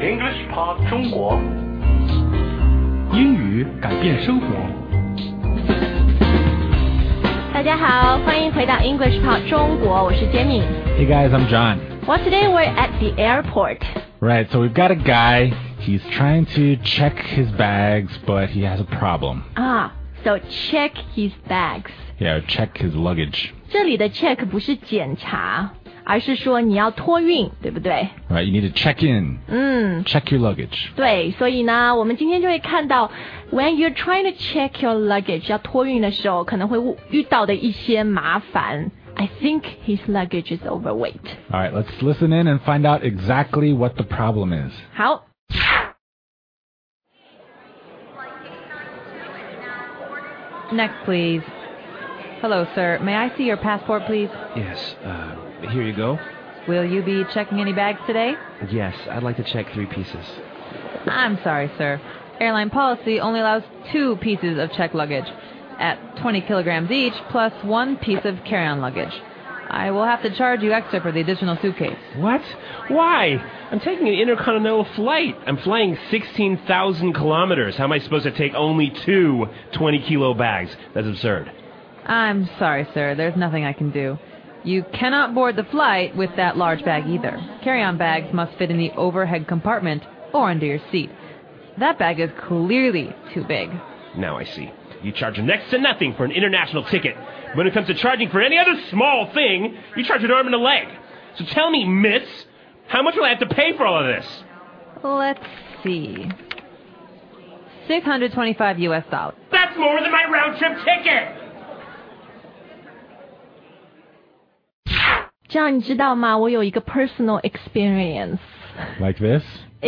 English Pod 中国英语改变生活。 大家好，欢迎回到 English Pod 中国，我是 Jamie. Hey guys, I'm John. Well, today we're at the airport. Right, so we've got a guy. He's trying to check his bags, but he has a problem. So check his bags. Yeah, check his luggage. 这里的 check 不是检查，而是说你要托运，对不对？ Right, you need to check in. Check your luggage. 对，所以呢，我们今天就会看到 when you're trying to check your luggage 要托运的时候，可能会遇到的一些麻烦。I think his luggage is overweight. All right, let's listen in and find out exactly what the problem is. 好。 Next, please. Hello, sir. May I see your passport, please? Yes, here you go. Will you be checking any bags today? Yes, I'd like to check 3 pieces. I'm sorry, sir. Airline policy only allows 2 pieces of checked luggage at 20 kilograms each, plus 1 piece of carry-on luggage. I will have to charge you extra for the additional suitcase. What? Why? I'm taking an intercontinental flight. I'm flying 16,000 kilometers. How am I supposed to take only 2 20-kilo bags? That's absurd. I'm sorry, sir. There's nothing I can do. You cannot board the flight with that large bag either. Carry-on bags must fit in the overhead compartment or under your seat. That bag is clearly too big. Now I see. You charge next to nothing for an international ticket. When it comes to charging for any other small thing, you charge an arm and a leg. So tell me, miss, how much will I have to pay for all of this? Let's see. $625 US. That's more than my round-trip ticket! 这样你知道吗？我有一个 personal experience. Like this?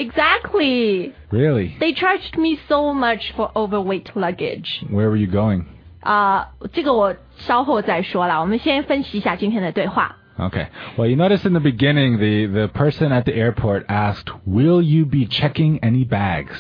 Exactly. Really? They charged me so much for overweight luggage. Where were you going? 这个我稍后再说啦，我们先分析一下今天的对话。 Okay. Well, you notice in the beginning, the person at the airport asked, will you be checking any bags?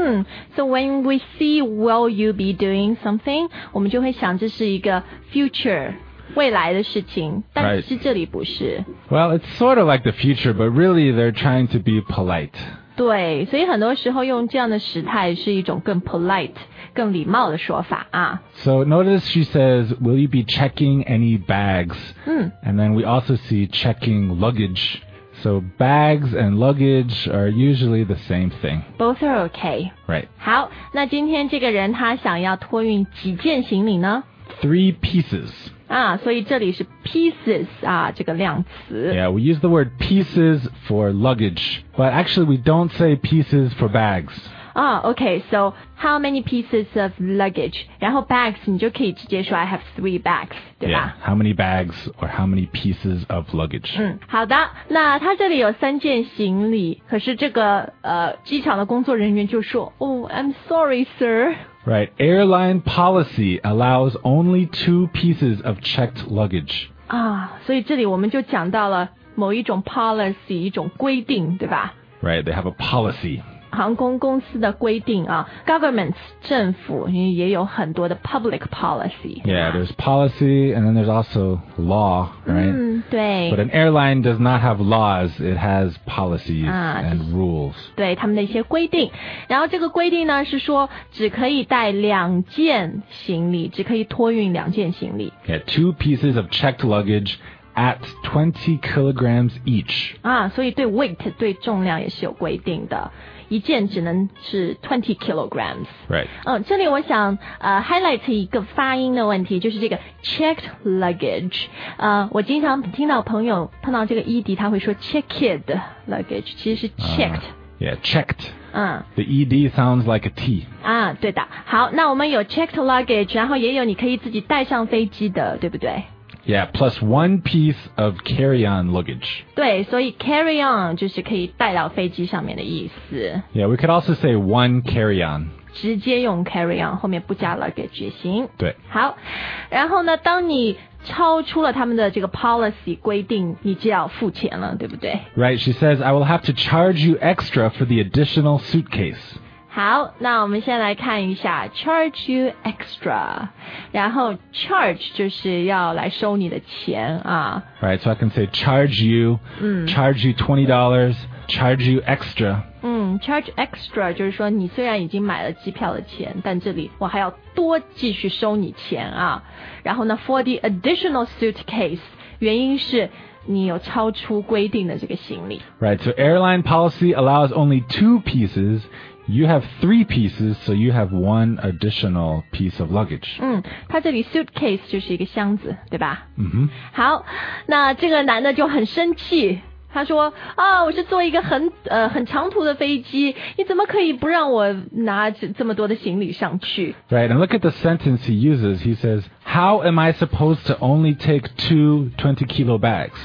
So when we see will you be doing something, 我们就会想这是一个 future 未来的事情，但是这里不是。 Well, it's sort of like the future, but really they're trying to be polite. 对，所以很多时候用这样的时态是一种更 polite 更礼貌的说法啊。 So notice she says, will you be checking any bags? And then we also see checking luggage. So bags and luggage are usually the same thing. Both are okay. Right. 好，那今天这个人他想要托运几件行李呢 ？3 pieces. 所以这里是 pieces 这个量词。 Yeah, we use the word pieces for luggage, but actually we don't say pieces for bags. Okay, so how many pieces of luggage? 然后 bags 你就可以直接说 I have 3 bags, 对吧？ Yeah, how many bags or how many pieces of luggage? 好的，那他这里有3件行李，可是这个机场的工作人员就说I'm sorry, sir. Right, airline policy allows only 2 pieces of checked luggage. 所以这里我们就讲到了某一种 policy 一种规定，对吧？ Right, they have a policy. 航空公司的规定governments 政府也有很多的 public policy. Yeah, there's policy and then there's also law, right? 对。 But an airline does not have laws, it has policies and rules. 对，他们的一些规定。然后这个规定呢是说只可以带2件行李，只可以托运2件行李。 Yeah, 2 pieces of checked luggage at 20 kilograms each. 所以对 weight 对重量也是有规定的。一件只能是20 kilograms. Right. 这里我想highlight 一个发音的问题，就是这个 checked luggage. 我经常听到朋友碰到这个 ed 他会说 checked luggage, 其实是 checked. Yeah, checked. The ed sounds like a T. 对的。好，那我们有 checked luggage, 然后也有你可以自己带上飞机的，对不对 ？Yeah, plus 1 piece of carry-on luggage. 对，所以 carry on 就是可以带到飞机上面的意思。 Yeah, we could also say 1 carry-on. 直接用 carry on 后面不加 luggage 也行。 对。 好，然后呢，当你超出了他们的这个 policy 规定，你就要付钱了，对不对？ Right, she says, I will have to charge you extra for the additional suitcase. 好，那我们先来看一下 charge you extra， 然后 charge 就是要来收你的钱啊。 Right, so I can say charge you $20, charge you extra. charge extra 就是说你虽然已经买了机票的钱，但这里我还要多继续收你钱啊。然后呢 for the additional suitcase 原因是你有超出规定的这个行李。 Right, so airline policy allows only 2 pieces. You have 3 pieces, so you have 1 additional piece of luggage. 它这里 suitcase 就是一个箱子，对吧？好，那这个男的就很生气，他说我是坐一个很长途的飞机，你怎么可以不让我拿这么多的行李上去？ Right, and look at the sentence he uses. He says, how am I supposed to only take 2 20-kilo bags?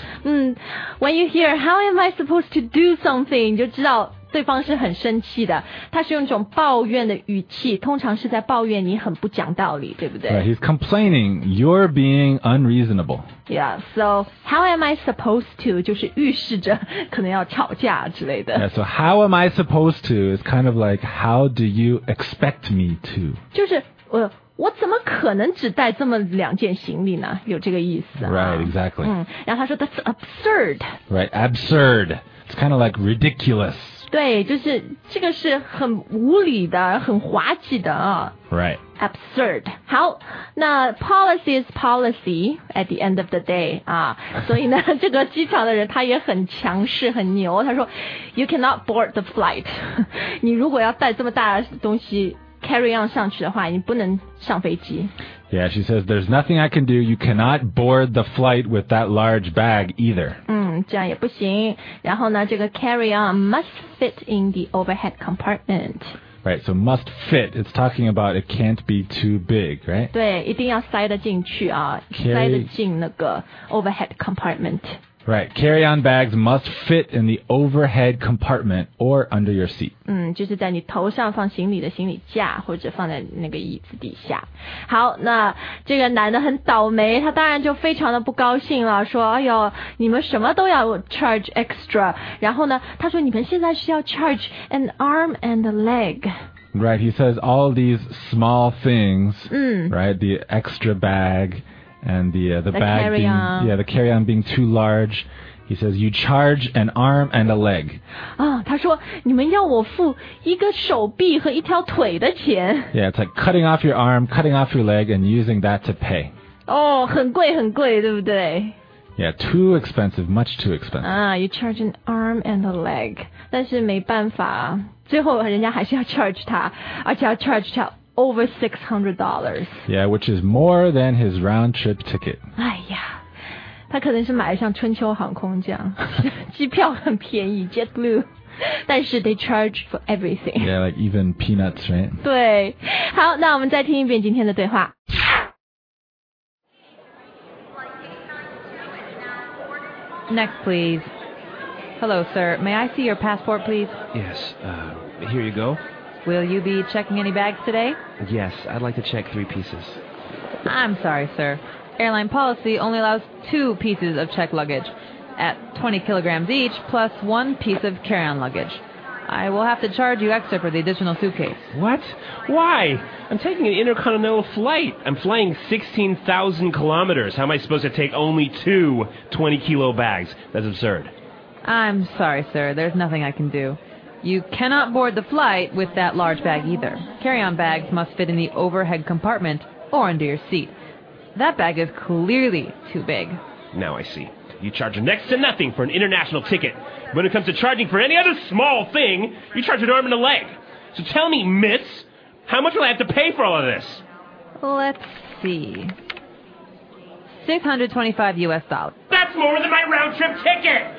When you hear how am I supposed to do something 你就知道对方是很生气的，他是用一种抱怨的语气，通常是在抱怨你很不讲道理，对不对？ Right, he's complaining, you're being unreasonable. Yeah, so how am I supposed to 就是预示着可能要吵架之类的。 Yeah, so how am I supposed to is kind of like how do you expect me to? 就是我怎么可能只带这么2件行李呢？有这个意思啊。 Right, exactly. 然后他说 That's absurd. Right, absurd. It's kind of like ridiculous. 对，就是这个是很无理的，很滑稽的啊。 Right. Absurd. 好，那 policy is policy at the end of the day 啊，所以呢，这个机场的人他也很强势，很牛。他说 ，You cannot board the flight. 你如果要带这么大的东西 carry on 上去的话，你不能上飞机。 Yeah, she says, there's nothing I can do. You cannot board the flight with that large bag either. 这样也不行。然后呢，这个 carry on must fit in the overhead compartment. Right, so must fit. It's talking about it can't be too big, right? 对，一定要塞得进去啊，塞得进那个 overhead compartment. Right, carry-on bags must fit in the overhead compartment or under your seat. 就是在你头上放行李的行李架，或者放在那个椅子底下。好，那这个男的很倒霉，他当然就非常的不高兴了，说：“哎呦，你们什么都要 charge extra。”然后呢，他说：“你们现在是要 charge an arm and a leg。” Right, he says all these small things, right, the extra bag and the bag carry-on. being, the carry-on being too large. He says you charge an arm and a leg. 他说你们要我付一个手臂和一条腿的钱。 Yeah, it's like cutting off your arm, cutting off your leg, and using that to pay. 很贵很贵，对不对？ Yeah, too expensive, much too expensive. You charge an arm and a leg， 但是没办法，最后人家还是要 charge 他，而且要 charge 他 over $600. Yeah, which is more than his round-trip ticket. 哎呀，他可能是买像春秋航空这样，机票很便宜 ，JetBlue， 但是 they charge for everything. Yeah, like even peanuts, right? 对，好，那我们再听一遍今天的对话。 Next, please. Hello, sir. May I see your passport, please? Yes, here you go. Will you be checking any bags today? Yes, I'd like to check 3 pieces. I'm sorry, sir. Airline policy only allows 2 pieces of checked luggage at 20 kilograms each, plus 1 piece of carry-on luggage. I will have to charge you extra for the additional suitcase. What? Why? I'm taking an intercontinental flight. I'm flying 16,000 kilometers. How am I supposed to take only 2 20-kilo bags? That's absurd. I'm sorry, sir. There's nothing I can do. You cannot board the flight with that large bag either. Carry-on bags must fit in the overhead compartment or under your seat. That bag is clearly too big. Now I see. You charge next to nothing for an international ticket. When it comes to charging for any other small thing, you charge an arm and a leg. So tell me, miss, how much will I have to pay for all of this? Let's see. $625 US. That's more than my round-trip ticket!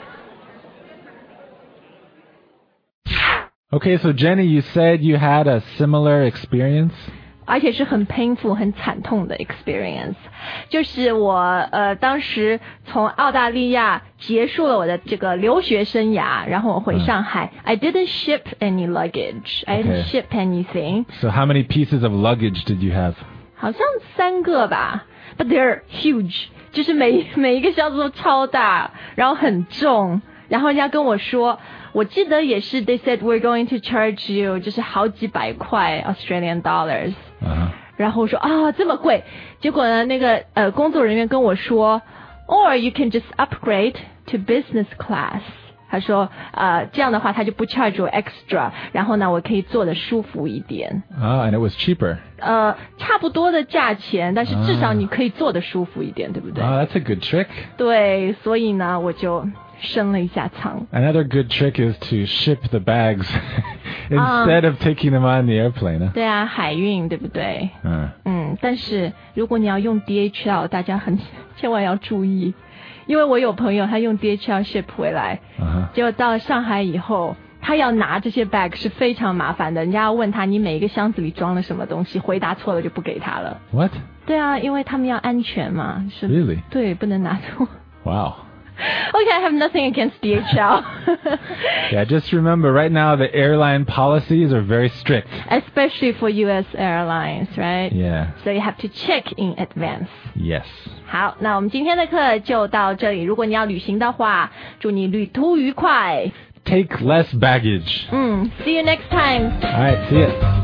Okay, so Jenny, you said you had a similar experience? 而且是很 painful 很惨痛的 experience， 就是我当时从澳大利亚结束了我的这个留学生涯，然后我回上海。I didn't ship any luggage. I didn't ship anything. So how many pieces of luggage did you have? 好像3个吧 ，but they're huge， 就是每一个箱子都超大，然后很重，然后人家跟我说。我记得也是 they said we're going to charge you 就是好几百块 Australian dollars， 然后我说这么贵，结果呢那个工作人员跟我说 or you can just upgrade to business class， 他说这样的话他就不 charge 我 extra， 然后呢我可以坐得舒服一点。 and it was cheaper. 差不多的价钱，但是至少你可以坐得舒服一点，对不对？ That's a good trick. 对，所以呢我就升了一下舱。 Another good trick is to ship the bags instead of taking them on the airplane. 对啊，海运对不对？但是如果你要用 DHL， 大家千万要注意，因为我有朋友他用 DHL ship 回来，结果到了上海以后，他要拿这些 bag 是非常麻烦的，人家要问他你每一个箱子里装了什么东西，回答错了就不给他了。 What? 对啊，因为他们要安全嘛，是 Really? 对，不能拿错。 Wow. Okay, I have nothing against DHL. Yeah, just remember right now the airline policies are very strict. Especially for US airlines, right? Yeah. So you have to check in advance. Yes. 好，那我们今天的课就到这里。如果你要旅行的话，祝你旅途愉快。 Take less baggage. See you next time. All right, see ya.